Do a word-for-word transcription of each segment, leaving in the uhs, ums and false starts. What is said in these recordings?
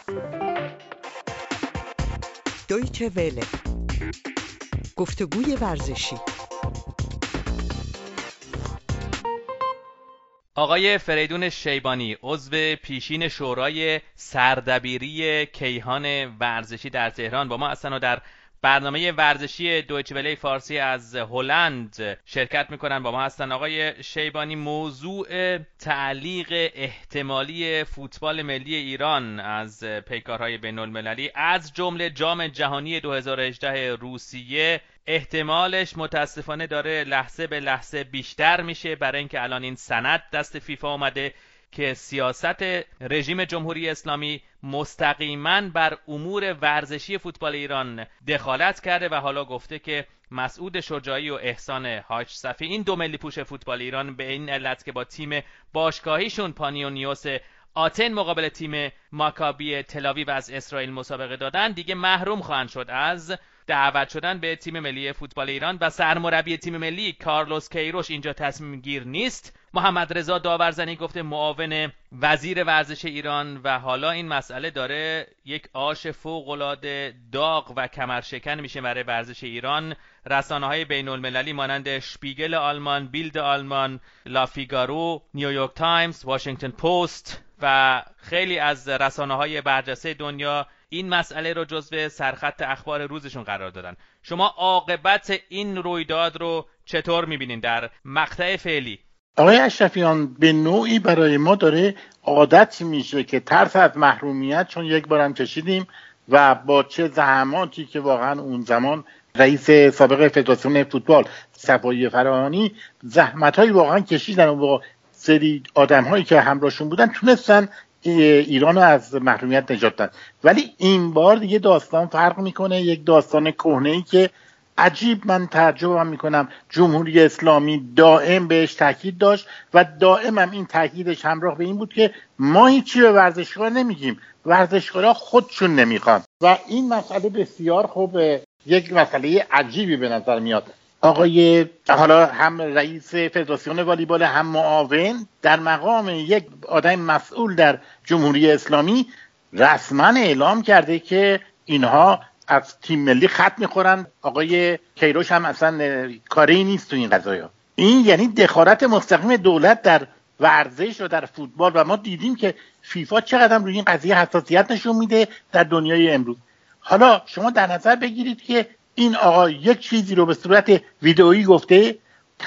دویچه وله، گفتگوی ورزشی. آقای فریدون شیبانی، عضو پیشین شورای سردبیری کیهان ورزشی در تهران، با ما هستن و در برنامه ورزشی دویچه وله فارسی از هلند شرکت میکنن. با ما هستن آقای شیبانی. موضوع تعلیق احتمالی فوتبال ملی ایران از پیکارهای بین المللی از جمله جام جهانی دو هزار و هجده روسیه احتمالش متاسفانه داره لحظه به لحظه بیشتر میشه، برای اینکه الان این سند دست فیفا اومده که سیاست رژیم جمهوری اسلامی مستقیما بر امور ورزشی فوتبال ایران دخالت کرده و حالا گفته که مسعود شجاعی و احسان حاج صفی، این دو ملی پوش فوتبال ایران، به این علت که با تیم باشگاهیشون پانیونیوس آتن مقابل تیم ماکابی تل‌آویو از اسرائیل مسابقه دادن، دیگه محروم خواهند شد از دعوت شدن به تیم ملی فوتبال ایران و سرمربی تیم ملی کارلوس کیروش اینجا تصمیم گیر نیست. محمد رضا داورزنی گفته معاون وزیر ورزش ایران و حالا این مسئله داره یک آش فوق‌العاده داغ و کمرشکن میشه برای ورزش ایران. رسانه‌های بین المللی مانند شپیگل آلمان، بیلد آلمان، لافیگارو، نیویورک تایمز، واشنگتن پست و خیلی از رسانه‌های برجسته دنیا این مسئله رو جزو سرخط اخبار روزشون قرار دادن. شما عاقبت این رویداد رو چطور می‌بینین در مقطع فعلی؟ آقای اشرفیان، به نوعی برای ما داره عادت میشه که ترس از محرومیت، چون یک بارم کشیدیم و با چه زحماتی که واقعا اون زمان رئیس سابق فدراسیون فوتبال صفایی فراهانی زحمت‌های واقعا کشیدن و با سری آدم‌هایی که همراهشون بودن تونستن ایران رو از محرومیت نجات دادن. ولی این بار دیگه داستان فرق میکنه، یک داستان کهنه‌ای که عجیب من تعجبم میکنم جمهوری اسلامی دائم بهش تاکید داشت و دائم هم این تاکیدش همراه به این بود که ما هیچی به ورزشکار نمیگیم، ورزشکارا خودشون نمیخوان و این مسئله بسیار خوب یک مسئله عجیبی به نظر میاد. آقای حالا هم رئیس فدراسیون والیبال هم معاون در مقام یک آدم مسئول در جمهوری اسلامی رسما اعلام کرده که اینها از تیم ملی خط میخورن. آقای کیروش هم اصلا کاری نیست تو این قضايا. این یعنی دخالت مستقیم دولت در ورزش و در فوتبال و ما دیدیم که فیفا چقدر روی این قضیه حساسیت نشون میده در دنیای امروز. حالا شما در نظر بگیرید که این آقا یک چیزی رو به صورت ویدئویی گفته،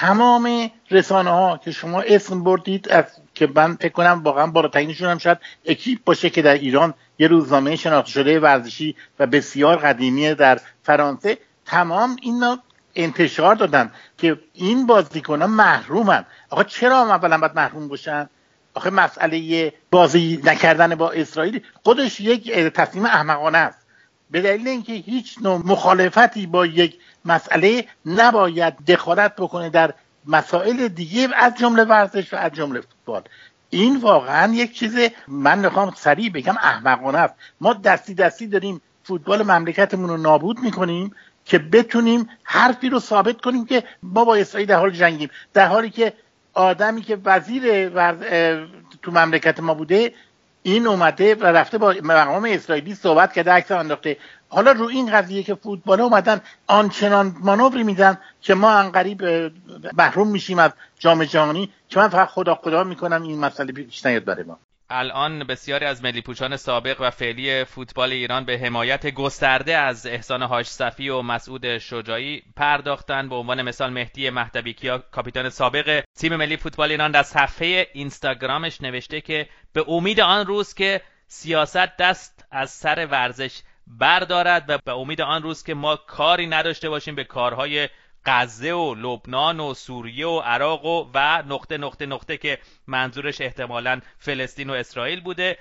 تمام رسانه ها که شما اسم بردید از که من فکر کنم واقعا بالاترینشون هم شاید اکیپ باشه که در ایران یه روزنامه شناخته شده ورزشی و بسیار قدیمی در فرانسه، تمام اینا انتشار دادن که این بازیکنان محرومن. آقا چرا هم اولا باید محروم باشن؟ آخه مسئله بازی نکردن با اسرائیل خودش یک تصمیم احمقانه است، به دلیل اینکه هیچ نوع مخالفتی با یک مسئله نباید دخالت بکنه در مسائل دیگه از جمله ورزش و از جمله فوتبال. این واقعا یک چیز من میخوام سریع بگم احمقانه است. ما دستی دستی داریم فوتبال مملکتمون رو نابود میکنیم که بتونیم حرفی رو ثابت کنیم که ما با اسرائیل در حال جنگیم، در حالی که آدمی که وزیر ورز... تو مملکت ما بوده این اومده و رفته با مقام اسرائیلی صحبت کرده، عکس انداخته. حالا رو این قضیه که فوتبال اومدن آنچنان مانوری میدن که ما انقریب محروم میشیم از جام جهانی که من فقط خدا خدا میکنم این مسئله پیش نیاد برای ما. الان بسیاری از ملی پوشان سابق و فعلی فوتبال ایران به حمایت گسترده از احسان حاج صفی و مسعود شجاعی پرداختن. به عنوان مثال مهدی مهدوی‌کیا، کاپیتان سابق تیم ملی فوتبال ایران، در صفحه اینستاگرامش نوشته که به امید آن روز که سیاست دست از سر ورزش بردارد و به امید آن روز که ما کاری نداشته باشیم به کارهای غزه و لبنان و سوریه و عراق و و نقطه نقطه نقطه که منظورش احتمالاً فلسطین و اسرائیل بوده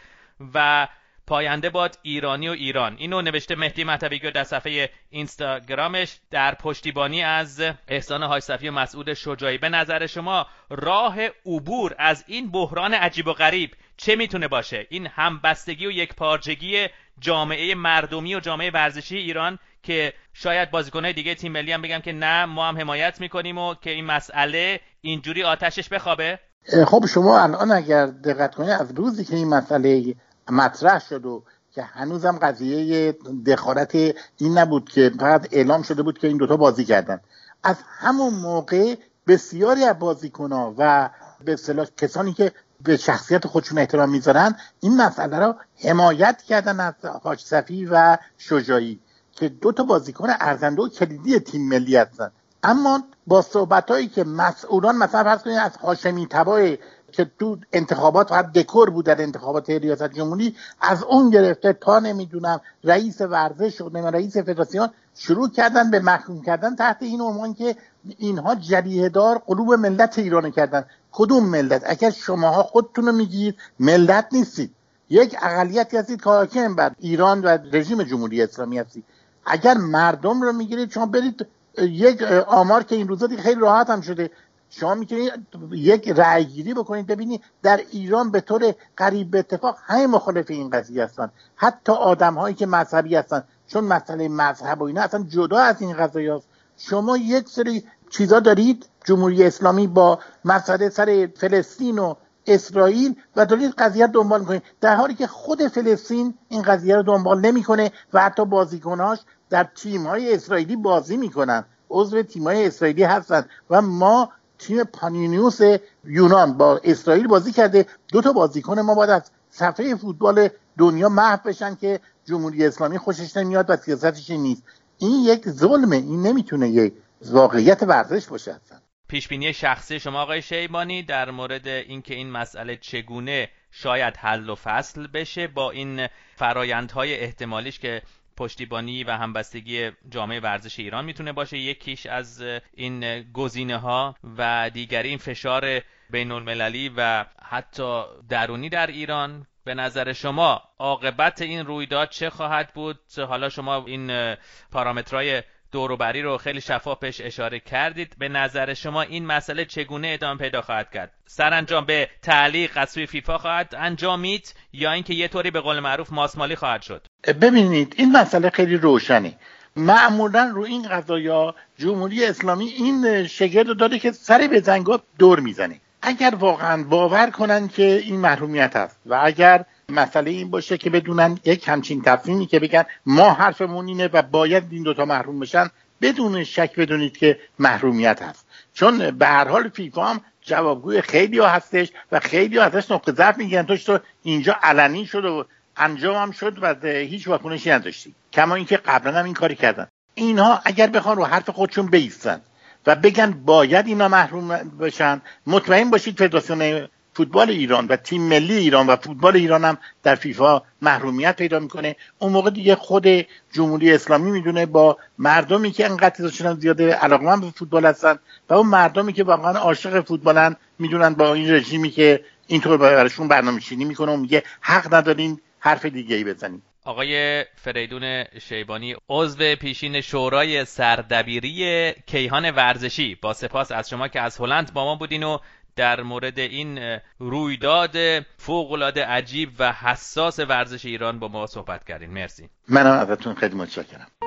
و پاینده باد ایرانی و ایران. اینو نوشته مهدی مهدوی‌کیا در صفحه اینستاگرامش در پشتیبانی از احسان حاج صفی و مسعود شجاعی. به نظر شما راه عبور از این بحران عجیب و غریب چه میتونه باشه؟ این همبستگی و یکپارچگی جامعه مردمی و جامعه ورزشی ایران که شاید بازیکن‌های دیگه تیم ملی هم بگم که نه ما هم حمایت میکنیم و که این مسئله اینجوری آتشش بخوابه؟ خب شما الان اگر دقت کنید از روزی که این مسئله مطرح شد و که هنوزم قضیه دخالت این نبود که فقط اعلام شده بود که این دوتا بازی کردن. از همون موقع بسیاری از بازیکن‌ها و به اصطلاح کسانی که به شخصیت خودشون احترام میذارن این مسئله رو حمایت کردن از حاج صفی و شجاعی که دو تا بازیکن ارزنده و کلیدی تیم ملی هستن. اما با صحبتایی که مسئولان مثلا فرض کنید از هاشمی طبای که تو انتخابات فقط دکور بود در انتخابات ریاست جمهوری، از اون گرفته تا نمیدونم رئیس ورزش و رئیس فدراسیون شروع کردن به محکوم کردن تحت این عنوان که اینها جریحه دار قلوب ملت ایران کردن. کدوم ملت؟ اگر شماها خودتون رو میگید ملت نیستید، یک اقلیتی هستید که حاکم بر ایران و رژیم جمهوری اسلامی هستید. اگر مردم رو میگیرید شما برید یک آمار که این روزا دیگه خیلی راحت هم شده، شما میتونید یک رأی گیری بکنید ببینید در ایران به طور قریب به اتفاق همه مخالف این قضیه هستن، حتی آدم هایی که مذهبی هستن، چون مسئله مذهب و اینا اصلا جدا از این قضیه هست. شما یک سری چیزا دارید جمهوری اسلامی با مسئله سر فلسطین و اسرائیل و دارید قضیه دنبال میکنید، در حالی که خود فلسطین این قضیه رو دنبال نمیکنه و حتی بازیکناش در تیم‌های اسرائیلی بازی میکنن، عضو تیم‌های اسرائیلی هستن و ما تیم پانیونیوس یونان با اسرائیل بازی کرده، دو تا بازیکن ما باید از صفحه فوتبال دنیا محو بشن که جمهوری اسلامی خوشش نمیاد و سیاستش نیست. این یک ظلمه، این نمیتونه یک واقعیت ورزش باشه. اصلا پیشبینی شخصی شما آقای شیبانی در مورد اینکه این مسئله چگونه شاید حل و فصل بشه با این فرایندهای احتمالیش که پشتیبانی و همبستگی جامعه ورزش ایران میتونه باشه یکیش از این گزینه‌ها و دیگری این فشار بین المللی و حتی درونی در ایران؟ به نظر شما عاقبت این رویداد چه خواهد بود؟ حالا شما این پارامترهای دوروبری رو خیلی شفاف بهش اشاره کردید. به نظر شما این مسئله چگونه ادامه پیدا خواهد کرد؟ سرانجام به تعلیق از سوی فیفا خواهد انجامید یا اینکه یه طوری به قول معروف ماسمالی خواهد شد؟ ببینید این مسئله خیلی روشنه. معمولا رو این قضایا جمهوری اسلامی این شگرد رو داره که سر به زنگا دور میزنه. اگر واقعا باور کنن که این محرومیت هست و اگر مسئله این باشه که بدونن یک همچین تصمیمی که بگن ما حرفمون اینه و باید این دوتا محروم بشن، بدون شک بدونید که محرومیت هست. چون به هر حال فیفا هم جوابگوی خیلی ها هستش و خیلی ها ازش نقطه ضعف میگن توش تو اینجا علنی شد و انجام هم شد و هیچ واکنشی نداشتی، کما اینکه قبلا هم این کاری کردن. اینها اگر بخوان رو حرف خودشون بایستن و بگن باید اینا محروم بشن، مطمئن باشید فدراسیون فوتبال ایران و تیم ملی ایران و فوتبال ایران هم در فیفا محرومیت پیدا میکنه. اون موقع دیگه خود جمهوری اسلامی میدونه با مردمی که انقدر تعدادشون زیاده علاقه‌مند به فوتبال هستن و اون مردمی که واقعا عاشق فوتبالن میدونن با این رژیمی که اینطور براشون برنامه‌چینی میکنه و میگه حق ندارین حرف دیگه‌ای بزنید. آقای فریدون شیبانی، عضو پیشین شورای سردبیری کیهان ورزشی، با سپاس از شما که از هلند با ما بودین و در مورد این رویداد فوق‌العاده عجیب و حساس ورزش ایران با ما صحبت کردین. مرسی. منم ازتون خیلی متشکرم.